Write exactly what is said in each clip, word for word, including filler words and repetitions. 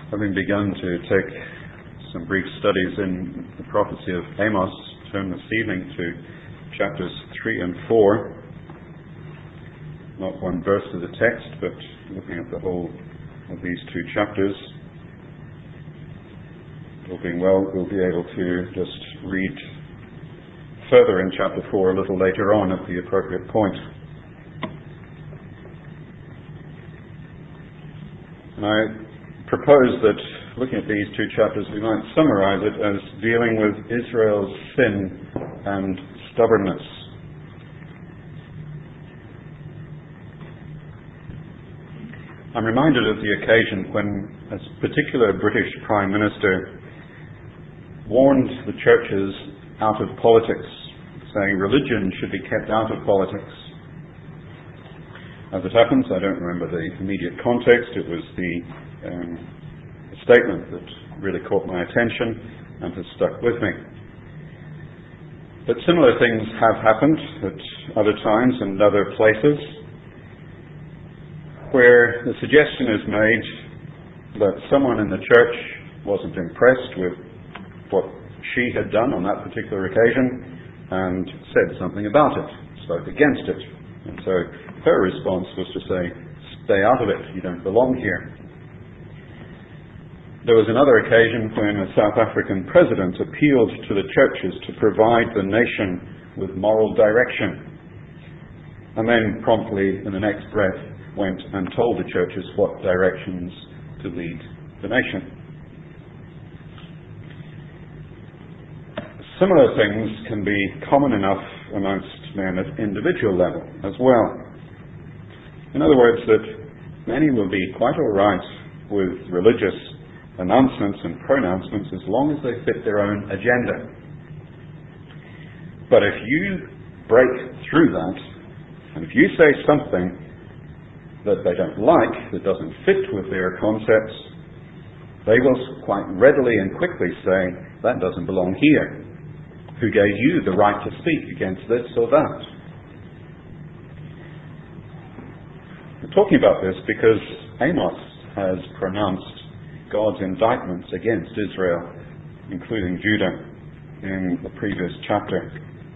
Having begun to take some brief studies in the prophecy of Amos, turn this evening to chapters three and four. Not one verse of the text, but looking at the whole of these two chapters. All being well, we'll be able to just read further in chapter four a little later on at the appropriate point. And I propose that, looking at these two chapters, we might summarize it as dealing with Israel's sin and stubbornness. I'm reminded of the occasion when a particular British Prime Minister warned the churches out of politics, saying religion should be kept out of politics. As it happens, I don't remember the immediate context. It was the um, statement that really caught my attention and has stuck with me. But similar things have happened at other times and other places, where the suggestion is made that someone in the church wasn't impressed with what she had done on that particular occasion and said something about it, spoke against it. And so her response was to say, stay out of it, you don't belong here. There was another occasion when a South African president appealed to the churches to provide the nation with moral direction, and then promptly in the next breath went and told the churches what directions to lead the nation. Similar things can be common enough amongst men at individual level as well. In other words, that many will be quite all right with religious announcements and pronouncements as long as they fit their own agenda. But if you break through that, and if you say something that they don't like, that doesn't fit with their concepts, they will quite readily and quickly say, that doesn't belong here. Who gave you the right to speak against this or that? I'm talking about this because Amos has pronounced God's indictments against Israel, including Judah, in the previous chapter.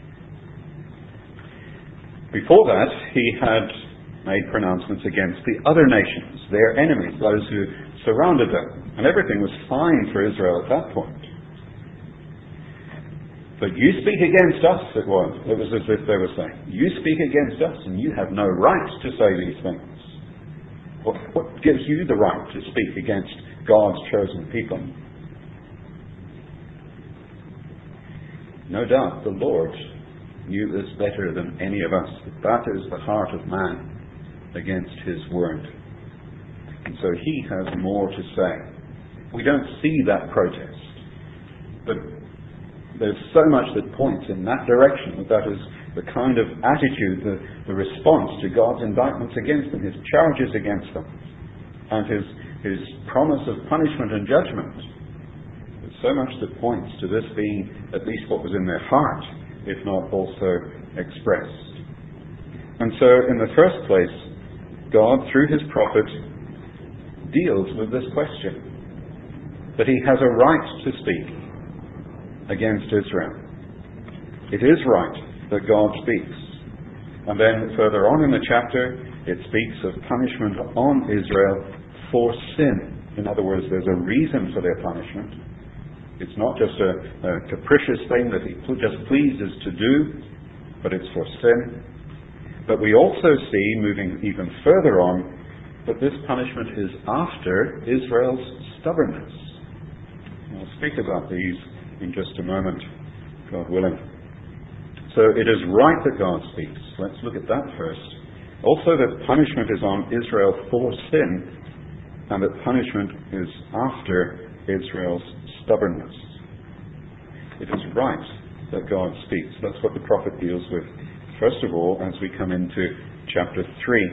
Before that, he had made pronouncements against the other nations, their enemies, those who surrounded them, and everything was fine for Israel at that point. But you speak against us, it was. It was as if they were saying, you speak against us and you have no right to say these things. What, what gives you the right to speak against God's chosen people? No doubt the Lord knew this better than any of us. That is the heart of man against his word. And so he has more to say. We don't see that protest, but there's so much that points in that direction that that is the kind of attitude, the, the response to God's indictments against them, his charges against them, and his, his promise of punishment and judgment. There's so much that points to this being at least what was in their heart, if not also expressed. And so, in the first place, God, through his prophet, deals with this question, that he has a right to speak against Israel. It is right that God speaks. And then further on in the chapter, it speaks of punishment on Israel for sin. In other words, there's a reason for their punishment. It's not just a, a capricious thing that he just pleases to do, but it's for sin. But we also see, moving even further on, that this punishment is after Israel's stubbornness. I'll speak about these in just a moment, God willing. So it is right that God speaks. Let's look at that first. Also that punishment is on Israel for sin, and that punishment is after Israel's stubbornness. It is right that God speaks. That's what the prophet deals with, first of all, as we come into chapter three.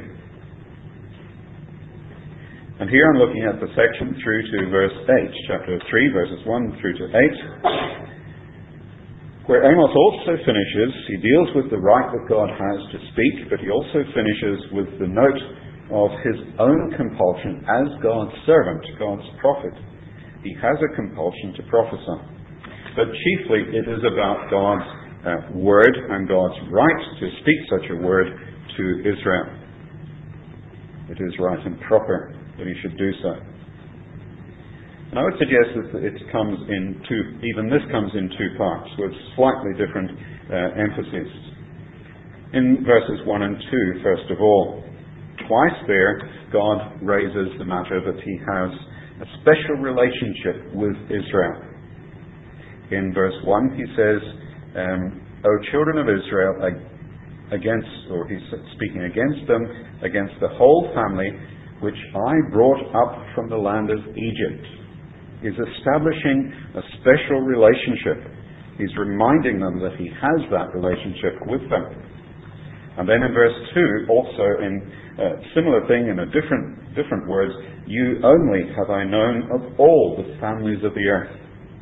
And here I'm looking at the section through to verse eight, chapter three, verses one through to eight. Where Amos also finishes, he deals with the right that God has to speak, but he also finishes with the note of his own compulsion as God's servant, God's prophet. He has a compulsion to prophesy. But chiefly it is about God's uh, word and God's right to speak such a word to Israel. It is right and proper that he should do so. And I would suggest that it comes in two, even this comes in two parts with slightly different uh, emphasis. In verses one and two, first of all, twice there, God raises the matter that he has a special relationship with Israel. In verse one, he says, um, O children of Israel, against, or he's speaking against them, against the whole family, which I brought up from the land of Egypt. He's establishing a special relationship. He's reminding them that he has that relationship with them. And then in verse two, also in a similar thing in a different different words, you only have I known of all the families of the earth.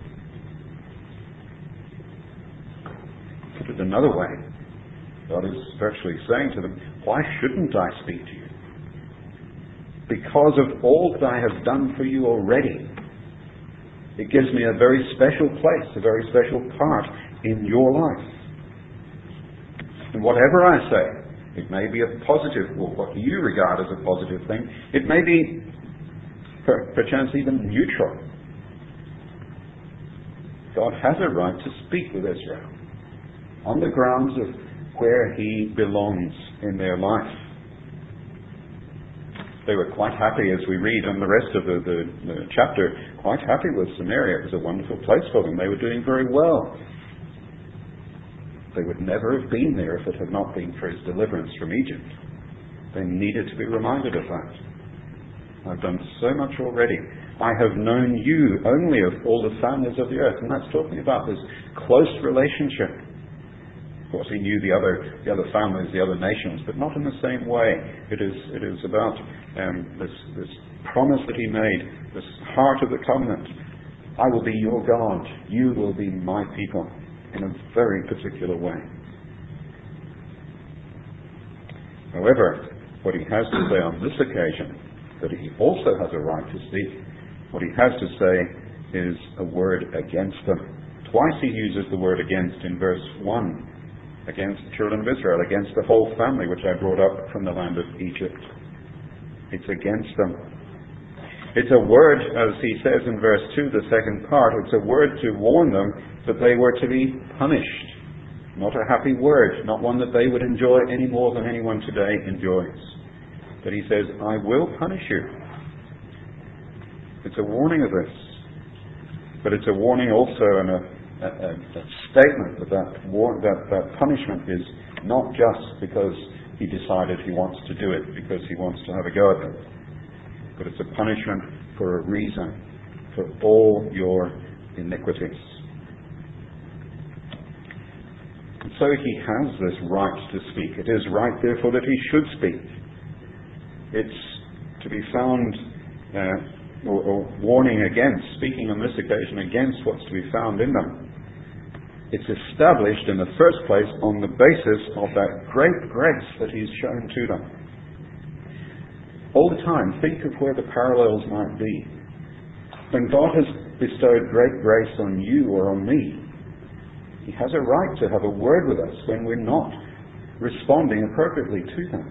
Put it another way, God is virtually saying to them, why shouldn't I speak to you? Because of all that I have done for you already. It gives me a very special place, a very special part in your life. And whatever I say, it may be a positive, or what you regard as a positive thing. It may be, per, perchance, even neutral. God has a right to speak with Israel on the grounds of where he belongs in their life. They were quite happy, as we read in the rest of the, the, the chapter, quite happy with Samaria. It was a wonderful place for them. They were doing very well. They would never have been there if it had not been for his deliverance from Egypt. They needed to be reminded of that. I've done so much already. I have known you only of all the families of the earth. And that's talking about this close relationship. Of course, he knew the other the other families, the other nations, but not in the same way. It is it is about um, this this promise that he made, this heart of the covenant. I will be your God. You will be my people, in a very particular way. However, what he has to say on this occasion, that he also has a right to speak, what he has to say is a word against them. Twice he uses the word against in verse one. Against the children of Israel, against the whole family which I brought up from the land of Egypt. It's against them. It's a word, as he says in verse two, the second part, it's a word to warn them that they were to be punished. Not a happy word, not one that they would enjoy any more than anyone today enjoys. But he says, I will punish you. It's a warning of this. But it's a warning also and a A, a, a statement that that, war, that that punishment is not just because he decided he wants to do it, because he wants to have a go at them, but it's a punishment for a reason, for all your iniquities. And so he has this right to speak. It is right, therefore, that he should speak. It's to be found uh, or, or warning against, speaking on this occasion against what's to be found in them. It's established in the first place on the basis of that great grace that he's shown to them. All the time, think of where the parallels might be. When God has bestowed great grace on you or on me, he has a right to have a word with us when we're not responding appropriately to that.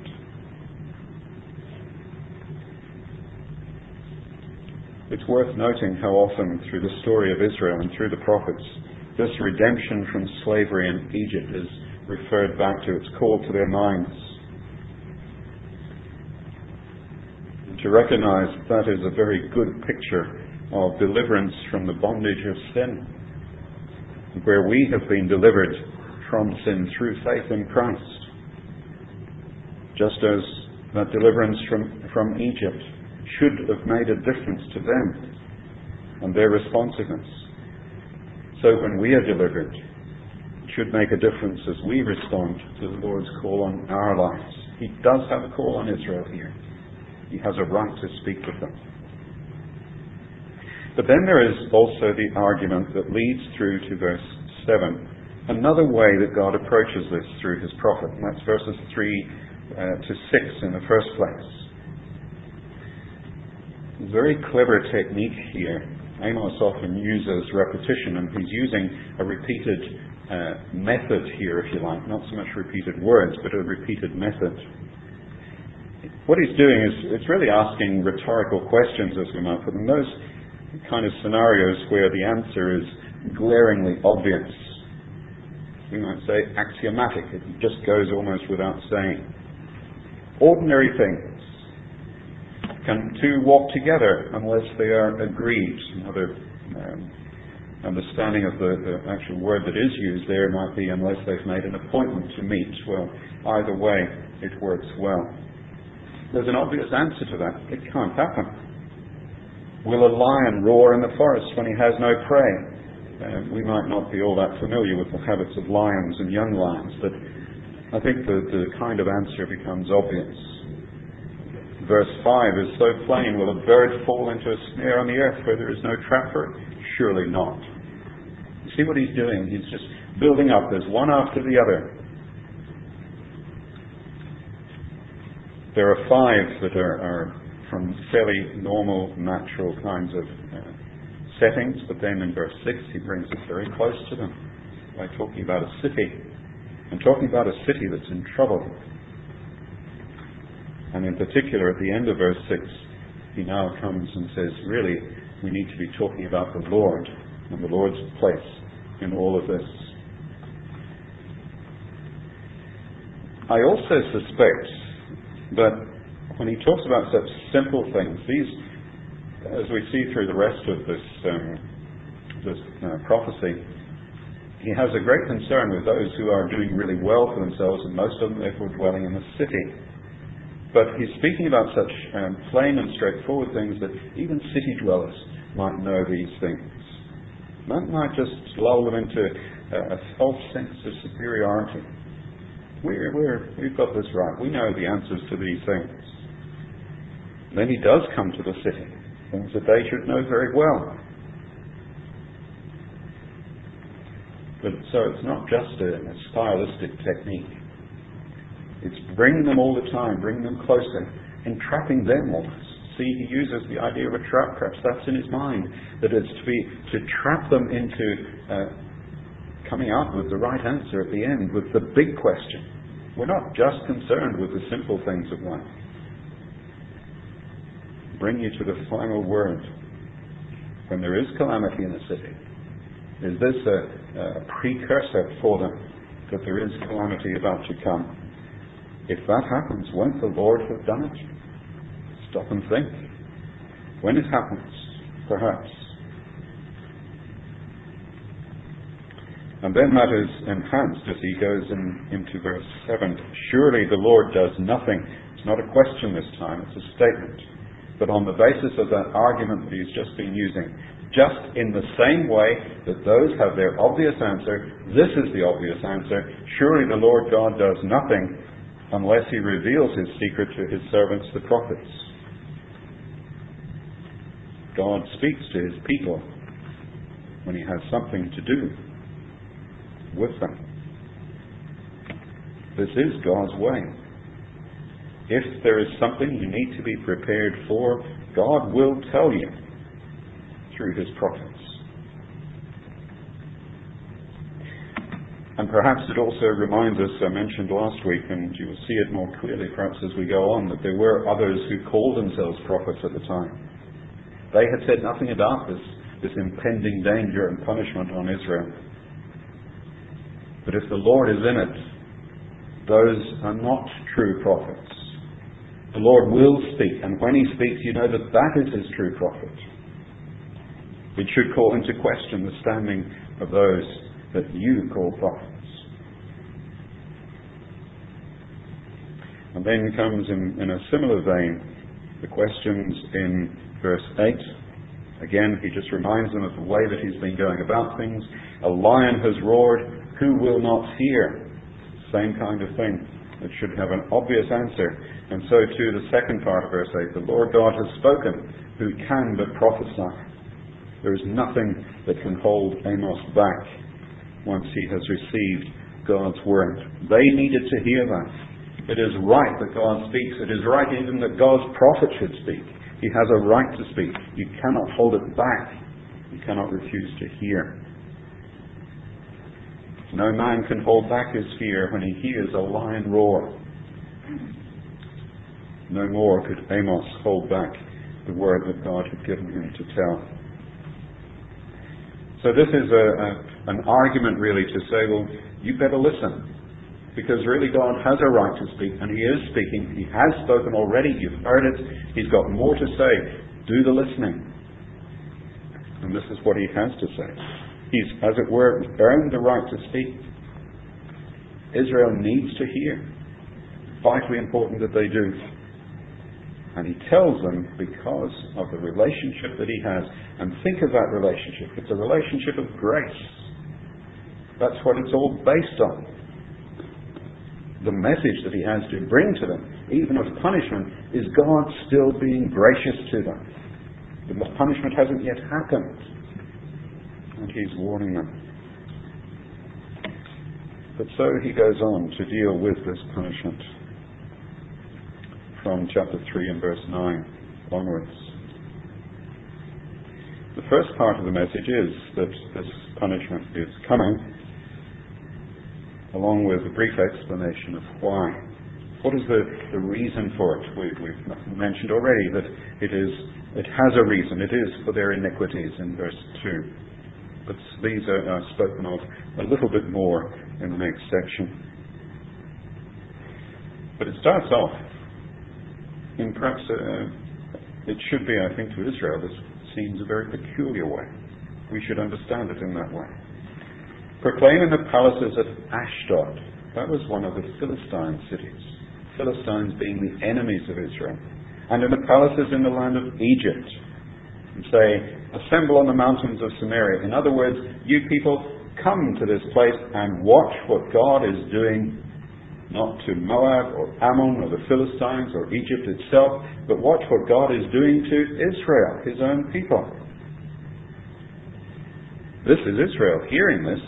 It's worth noting how often through the story of Israel and through the prophets, this redemption from slavery in Egypt is referred back to. It's called to their minds. And to recognize that is a very good picture of deliverance from the bondage of sin, where we have been delivered from sin through faith in Christ. Just as that deliverance from, from Egypt should have made a difference to them and their responsiveness. So when we are delivered, it should make a difference as we respond to the Lord's call on our lives. He does have a call on Israel here. He has a right to speak with them. But then there is also the argument that leads through to verse seven. Another way that God approaches this through his prophet, and that's verses three uh, to six in the first place. a very clever technique here. Amos often uses repetition, and he's using a repeated uh, method here, if you like. Not so much repeated words, but a repeated method. What he's doing is it's really asking rhetorical questions, as we might put them. Those kind of scenarios where the answer is glaringly obvious. We might say axiomatic. It just goes almost without saying. Ordinary things. Can two walk together unless they are agreed? Another um, understanding of the, the actual word that is used there might be unless they've made an appointment to meet. Well, either way, it works well. There's an obvious answer to that. It can't happen. Will a lion roar in the forest when he has no prey? Uh, we might not be all that familiar with the habits of lions and young lions, but I think the, the kind of answer becomes obvious. Verse five is so plain. Will a bird fall into a snare on the earth where there is no trap for it? Surely not. You see what he's doing? He's just building up. There's one after the other. There are five that are, are from fairly normal, natural kinds of uh, settings, but then in verse six he brings us very close to them by talking about a city, and talking about a city that's in trouble. And in particular, at the end of verse six, he now comes and says, really, we need to be talking about the Lord and the Lord's place in all of this. I also suspect that when he talks about such simple things, these, as we see through the rest of this, um, this uh, prophecy, he has a great concern with those who are doing really well for themselves, and most of them therefore dwelling in the city. But he's speaking about such um, plain and straightforward things that even city dwellers might know these things. That might just lull them into a, a false sense of superiority. We're, we're, we've got this right. We know the answers to these things. Then he does come to the city, things that they should know very well. But so it's not just a, a stylistic technique. It's bringing them all the time, bringing them closer, entrapping them almost. See, he uses the idea of a trap. Perhaps that's in his mind, that it's to be to trap them into uh, coming out with the right answer at the end, with the big question. We're not just concerned with the simple things of life. Bring you to the final word. When there is calamity in a city, is this a, a precursor for them that there is calamity about to come? If that happens, won't the Lord have done it? Stop and think. When it happens, perhaps. And then that is enhanced as he goes in, into verse seven. Surely the Lord does nothing. It's not a question this time, it's a statement. But on the basis of that argument that he's just been using, just in the same way that those have their obvious answer, this is the obvious answer. Surely the Lord God does nothing unless he reveals his secret to his servants, the prophets. God speaks to his people when he has something to do with them. This is God's way. If there is something you need to be prepared for, God will tell you through his prophets. And perhaps it also reminds us, I mentioned last week, and you will see it more clearly perhaps as we go on, that there were others who called themselves prophets at the time. They had said nothing about this, this impending danger and punishment on Israel. But if the Lord is in it, those are not true prophets. The Lord will speak, and when he speaks, you know that that is his true prophet. It should call into question the standing of those that you call prophets. And then comes in, in a similar vein the questions in verse eight. Again, he just reminds them of the way that he's been going about things. A lion has roared, who will not fear? Same kind of thing. It should have an obvious answer. And so too the second part of verse eight, the Lord God has spoken, who can but prophesy? There is nothing that can hold Amos back once he has received God's word. They needed to hear that. It is right that God speaks. It is right even that God's prophet should speak. He has a right to speak. You cannot hold it back. You cannot refuse to hear. No man can hold back his fear when he hears a lion roar. No more could Amos hold back the word that God had given him to tell. So this is a, a, an argument really to say, well, you better listen. Because really God has a right to speak, and he is speaking. He has spoken already. You've heard it. He's got more to say. Do the listening. And this is what he has to say. He's, as it were, earned the right to speak. Israel needs to hear. Vitally important that they do. And he tells them because of the relationship that he has. And think of that relationship. It's a relationship of grace. That's what it's all based on. The message that he has to bring to them, even of punishment, is God still being gracious to them. The punishment hasn't yet happened. And he's warning them. But so he goes on to deal with this punishment. From chapter three and verse nine onwards. The first part of the message is that this punishment is coming, along with a brief explanation of why. What is the, the reason for it? We, we've mentioned already that it is it has a reason. It is for their iniquities in verse two. But these are, are spoken of a little bit more in the next section. But it starts off in perhaps, uh, it should be, I think, to Israel, this seems a very peculiar way. We should understand it in that way. Proclaim in the palaces of Ashdod. That was one of the Philistine cities. Philistines being the enemies of Israel. And in the palaces in the land of Egypt. And say, assemble on the mountains of Samaria. In other words, you people, come to this place and watch what God is doing, not to Moab or Ammon or the Philistines or Egypt itself, but watch what God is doing to Israel, his own people. This is Israel. Hearing this,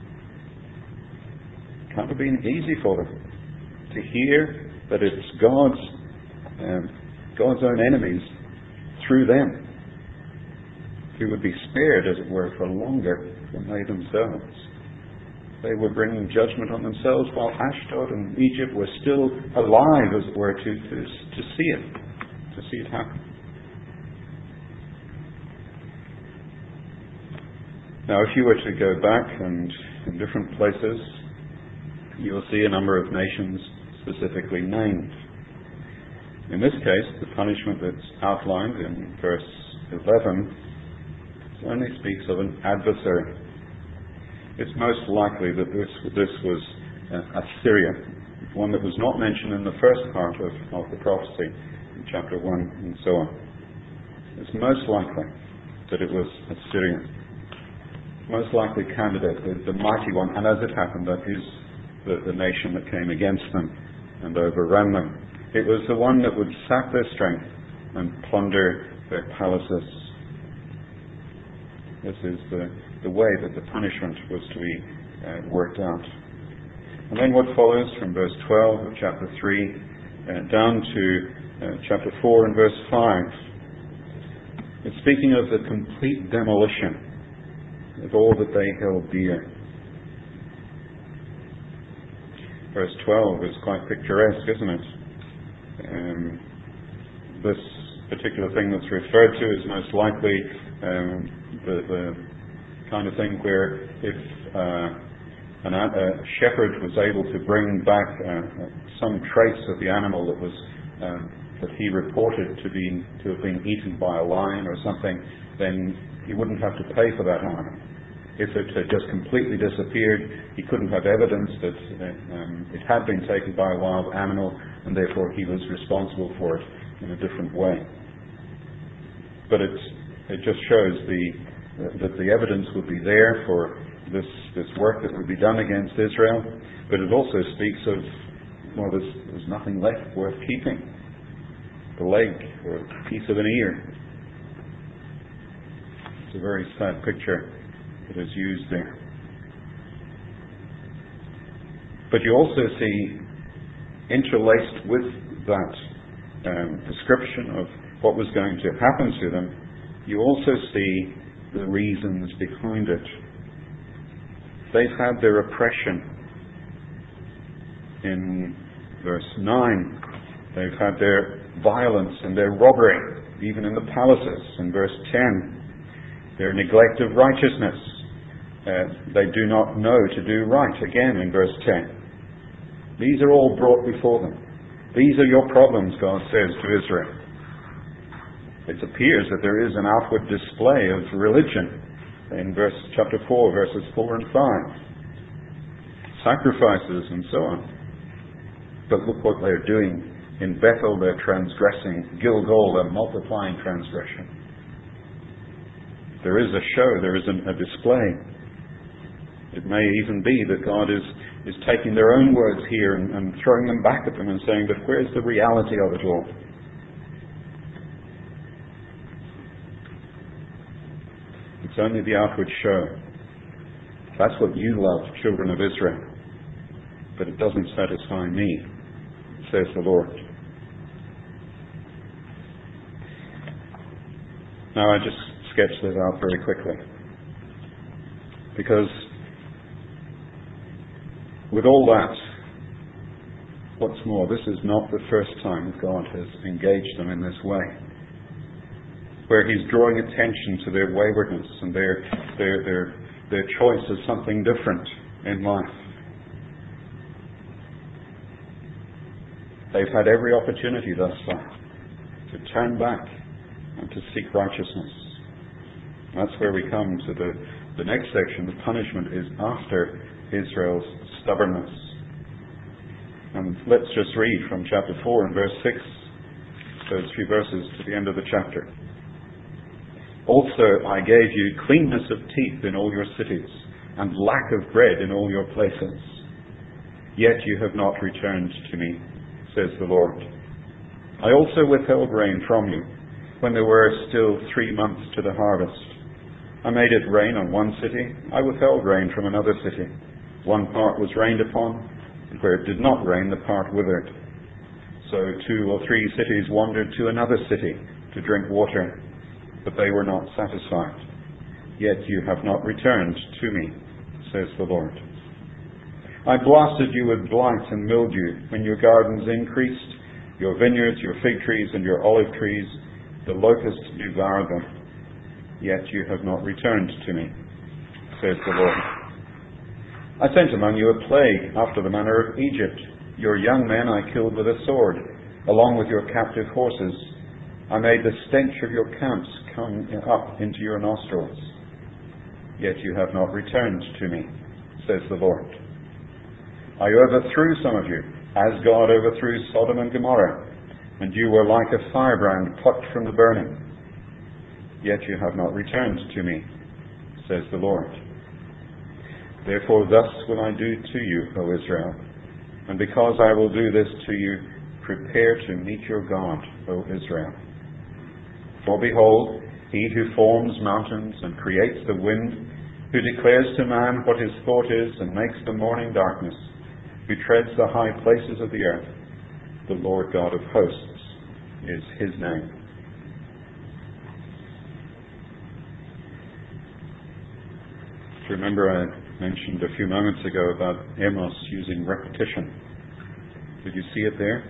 can't have been easy for them to hear that it's God's um, God's own enemies through them who would be spared, as it were, for longer than they themselves. They were bringing judgment on themselves while Ashdod and Egypt were still alive, as it were, to, to, to see it, to see it happen. Now, if you were to go back and in different places, you'll see a number of nations specifically named. In this case, the punishment that's outlined in verse eleven only speaks of an adversary. It's most likely that this, this was uh, Assyria, one that was not mentioned in the first part of, of the prophecy, in chapter one and so on. It's most likely that it was Assyria. Most likely candidate, the, the mighty one, and as it happened, that is the, the nation that came against them and overran them. It was the one that would sap their strength and plunder their palaces. This is the, the way that the punishment was to be uh, worked out. And then what follows from verse twelve of chapter three uh, down to uh, chapter four and verse five. It's speaking of the complete demolition of all that they held dear. Verse twelve is quite picturesque, isn't it? Um, this particular thing that's referred to is most likely um, the, the kind of thing where if uh, an, a shepherd was able to bring back uh, some trace of the animal that was uh, that he reported to be to have been eaten by a lion or something, then he wouldn't have to pay for that animal. If it had just completely disappeared, he couldn't have evidence that um, it had been taken by a wild animal, and therefore he was responsible for it in a different way. But it's, it just shows the, that the evidence would be there for this, this work that would be done against Israel, but it also speaks of, well, there's, there's nothing left worth keeping. The leg or a piece of an ear. It's a very sad picture that is used there. But you also see interlaced with that um, description of what was going to happen to them, you also see the reasons behind it. They've had their oppression. In verse nine, they've had their violence and their robbery, even in the palaces. In verse ten, their neglect of righteousness. Uh, they do not know to do right, again in verse ten. These are all brought before them. These are your problems, God says to Israel. It appears that there is an outward display of religion in verse chapter four, verses four and five. Sacrifices and so on. But look what they're doing. In Bethel they're transgressing. Gilgal they're multiplying transgression. There is a show, there is a display. It may even be that God is, is taking their own words here and, and throwing them back at them and saying, but where's the reality of it all? It's only the outward show. That's what you love, children of Israel. But it doesn't satisfy me, says the Lord. Now I just sketched this out very quickly. Because with all that, what's more, this is not the first time God has engaged them in this way, where He's drawing attention to their waywardness and their their their their choice of something different in life. They've had every opportunity thus far to turn back and to seek righteousness. That's where we come to the, the next section. The punishment is after Israel's stubbornness. And let's just read from chapter four and verse six, those few verses to the end of the chapter. Also I gave you cleanness of teeth in all your cities, and lack of bread in all your places. Yet you have not returned to me, says the Lord. I also withheld rain from you, when there were still three months to the harvest. I made it rain on one city, I withheld rain from another city. One part was rained upon, and where it did not rain, the part withered. So two or three cities wandered to another city to drink water, but they were not satisfied. Yet you have not returned to me, says the Lord. I blasted you with blight and mildew when your gardens increased, your vineyards, your fig trees, and your olive trees. The locusts devoured them. Yet you have not returned to me, says the Lord. I sent among you a plague after the manner of Egypt. Your young men I killed with a sword, along with your captive horses. I made the stench of your camps come up into your nostrils. Yet you have not returned to me, says the Lord. I overthrew some of you, as God overthrew Sodom and Gomorrah, and you were like a firebrand plucked from the burning. Yet you have not returned to me, says the Lord. Therefore thus will I do to you, O Israel, and because I will do this to you, prepare to meet your God, O Israel. For behold, He who forms mountains and creates the wind, who declares to man what his thought is and makes the morning darkness, who treads the high places of the earth, the Lord God of hosts is His name. Remember I mentioned a few moments ago about Amos using repetition. Did you see it there?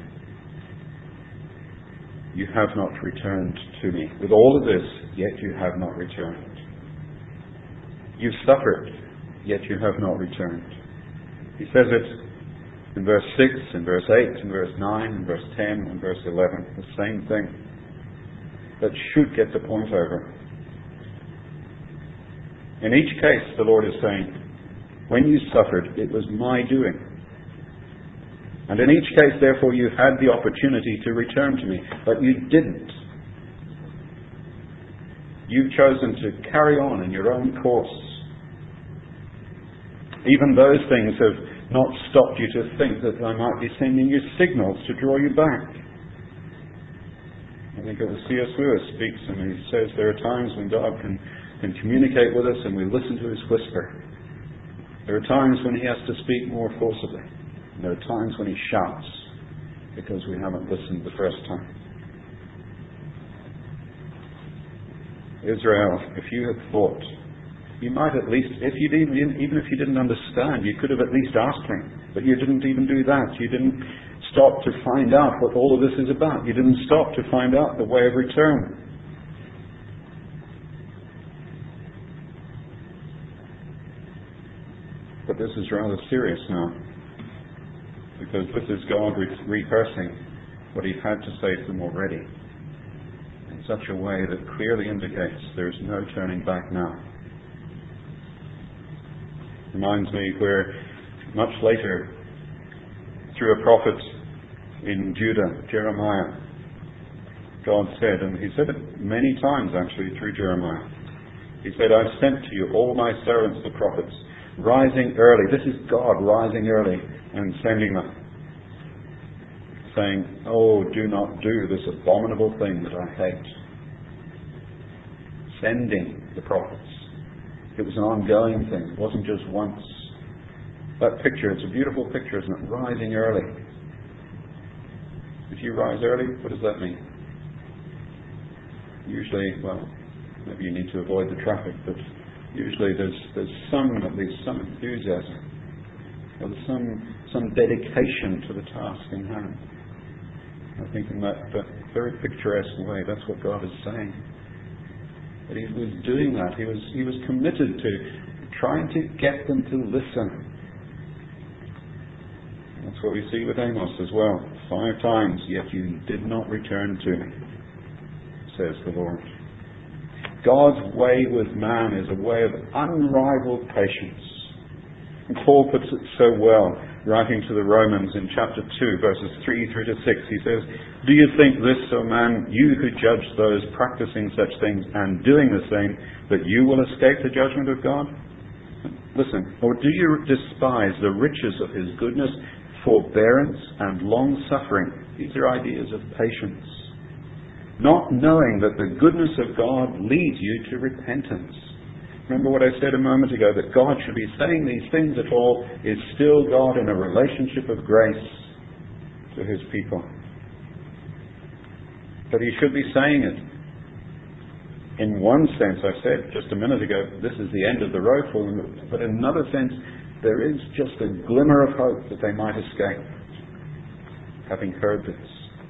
You have not returned to me. With all of this, yet you have not returned. You've suffered, yet you have not returned. He says it in verse six, in verse eight, in verse nine, in verse ten, and verse eleven. The same thing. That should get the point over. In each case, the Lord is saying, when you suffered, it was my doing. And in each case, therefore, you had the opportunity to return to me, but you didn't. You've chosen to carry on in your own course. Even those things have not stopped you to think that I might be sending you signals to draw you back. I think it was C S Lewis speaks, and he says there are times when God can, can communicate with us and we listen to His whisper. There are times when He has to speak more forcibly. And there are times when He shouts because we haven't listened the first time. Israel, if you had thought, you might at least, if you didn't, even if you didn't understand, you could have at least asked him. But you didn't even do that. You didn't stop to find out what all of this is about. You didn't stop to find out the way of return. But this is rather serious now, because this is God re- rehearsing what he had to say to them already in such a way that clearly indicates there is no turning back now. Reminds me where much later, through a prophet in Judah, Jeremiah, God said, and he said it many times actually through Jeremiah, he said, I've sent to you all my servants the prophets, rising early. This is God rising early and sending them, saying, oh, do not do this abominable thing that I hate. Sending the prophets. It was an ongoing thing. It wasn't just once. That picture, it's a beautiful picture, isn't it? Rising early. If you rise early, what does that mean? Usually, well, maybe you need to avoid the traffic, but usually there's there's some, at least some enthusiasm, or there's some some dedication to the task in hand. I think in that, that very picturesque way, that's what God is saying. That he was doing that. He was he was committed to trying to get them to listen. That's what we see with Amos as well. Five times, yet you did not return to me, says the Lord. God's way with man is a way of unrivaled patience. And Paul puts it so well, writing to the Romans in chapter two, verses three through to six. He says, do you think this, O man, you who judge those practicing such things and doing the same, that you will escape the judgment of God? Listen, or do you despise the riches of his goodness, forbearance, and long-suffering? These are ideas of patience. Not knowing that the goodness of God leads you to repentance. Remember what I said a moment ago, that God should be saying these things at all is still God in a relationship of grace to his people. But he should be saying it. In one sense, I said just a minute ago, this is the end of the road for them. But in another sense, there is just a glimmer of hope that they might escape, having heard this.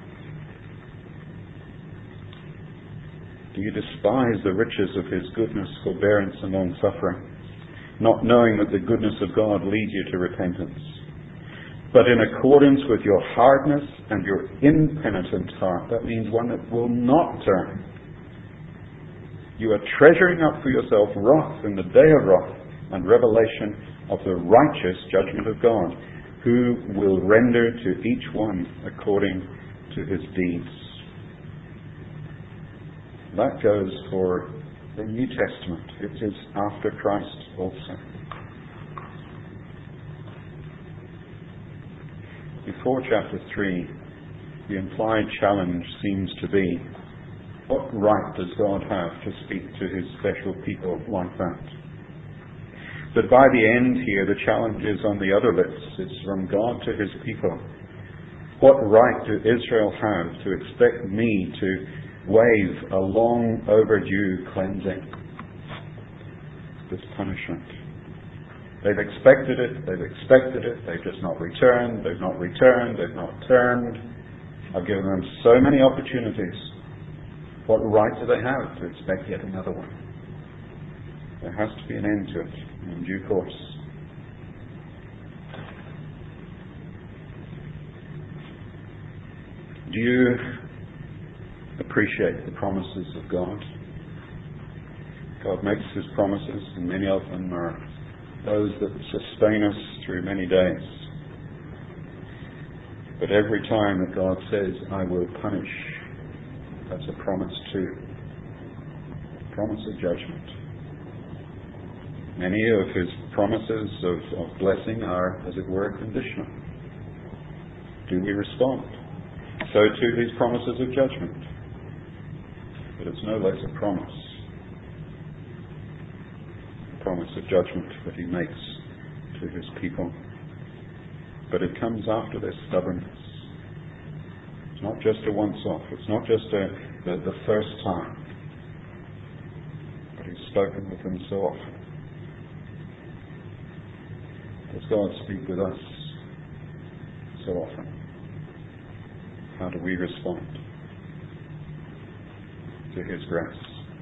Do you despise the riches of his goodness, forbearance, and long-suffering, not knowing that the goodness of God leads you to repentance? But in accordance with your hardness and your impenitent heart, that means one that will not turn, you are treasuring up for yourself wrath in the day of wrath and revelation of the righteous judgment of God, who will render to each one according to his deeds. That goes for the New Testament. It is after Christ also. Before chapter three, the implied challenge seems to be, what right does God have to speak to his special people like that? But by the end here, the challenge is on the other lips. It's from God to his people. What right do Israel have to expect me to waive a long overdue cleansing, this punishment? They've expected it, they've expected it, they've just not returned, they've not returned, they've not turned. I've given them so many opportunities. What right do they have to expect yet another one? There has to be an end to it in due course. Do you appreciate the promises of God? God makes his promises, and many of them are those that sustain us through many days. But every time that God says, I will punish, that's a promise too. A promise of judgment. Many of his promises of, of blessing are, as it were, conditional. Do we respond? So too his promises of judgment. But it's no less a promise. A promise of judgment that he makes to his people. But it comes after their stubbornness. It's not just a once-off. It's not just a, the, the first time. spoken with them so often. Does God speak with us so often? How do we respond to His grace?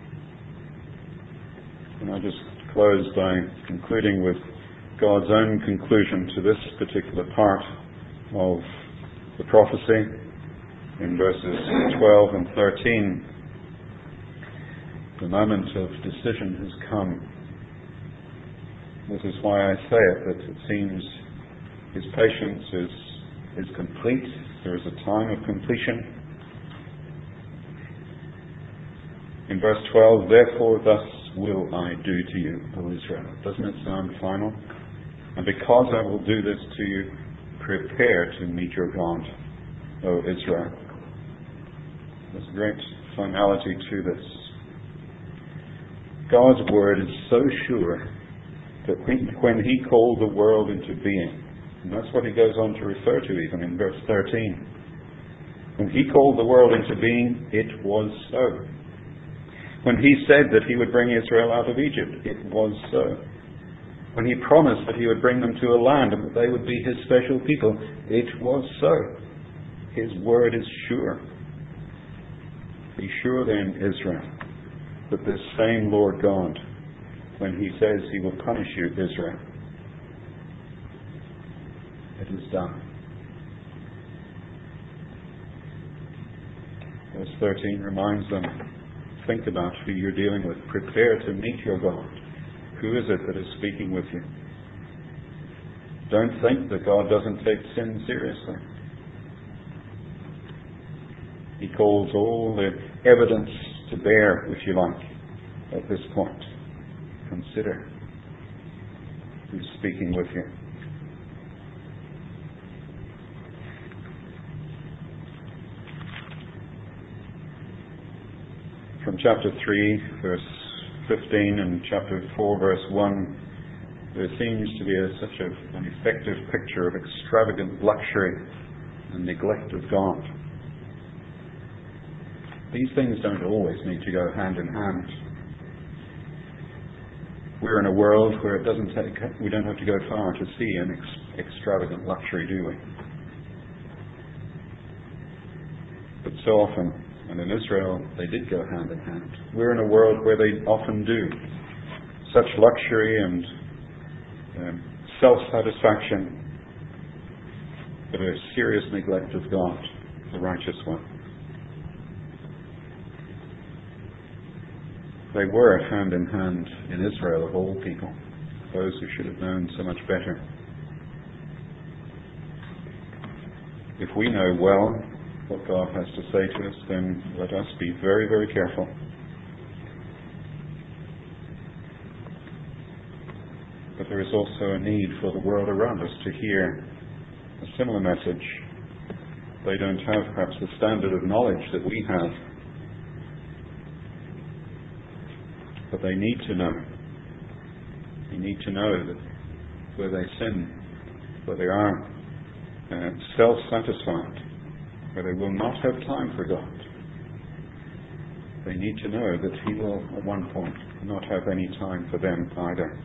And I'll just close by concluding with God's own conclusion to this particular part of the prophecy in verses twelve and thirteen. The moment of decision has come. This is why I say it, that it seems His patience is, is complete. There is a time of completion. In verse twelve, therefore thus will I do to you, O Israel. Doesn't it sound final? And because I will do this to you, prepare to meet your God, O Israel. There's a great finality to this. God's word is so sure that when He called the world into being, and that's what He goes on to refer to even in verse thirteen, when He called the world into being, it was so. When He said that He would bring Israel out of Egypt, it was so. When He promised that He would bring them to a land and that they would be His special people, it was so. His word is sure. Be sure then, Israel, that this same Lord God, when He says He will punish you, Israel, it is done. Verse thirteen reminds them, think about who you're dealing with. Prepare to meet your God. Who is it that is speaking with you? Don't think that God doesn't take sin seriously. He calls all the evidence to bear, if you like, at this point. Consider who's speaking with you. From chapter three, verse fifteen, and chapter four, verse one, there seems to be a, such a, an effective picture of extravagant luxury and neglect of God. These things don't always need to go hand in hand. We're in a world where it doesn't take, we don't have to go far to see an ex- extravagant luxury, do we? But so often, and in Israel, they did go hand in hand. We're in a world where they often do. Such luxury and um, self-satisfaction, but a serious neglect of God, the righteous one. They were hand in hand in Israel of all people, those who should have known so much better. If we know well what God has to say to us, then let us be very, very careful. But there is also a need for the world around us to hear a similar message. They don't have perhaps the standard of knowledge that we have, but they need to know. They need to know that where they sin, where they are uh, self-satisfied, where they will not have time for God, they need to know that He will at one point not have any time for them either.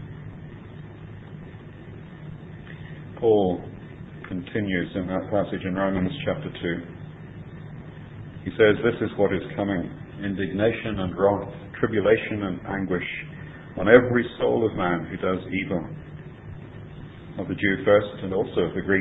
Paul continues in that passage in Romans chapter two. He says, this is what is coming: indignation and wrath, tribulation and anguish on every soul of man who does evil, of the Jew first and also of the Greek.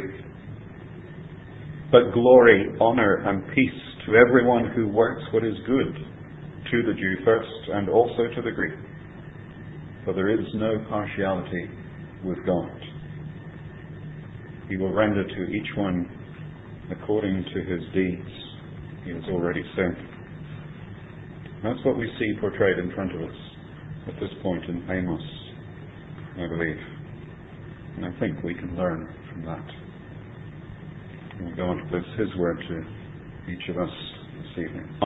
But glory, honor and peace to everyone who works what is good, to the Jew first and also to the Greek. For there is no partiality with God. He will render to each one according to his deeds. He has already said. That's what we see portrayed in front of us at this point in Amos, I believe. And I think we can learn from that. And we'll go on to bless His word to each of us this evening.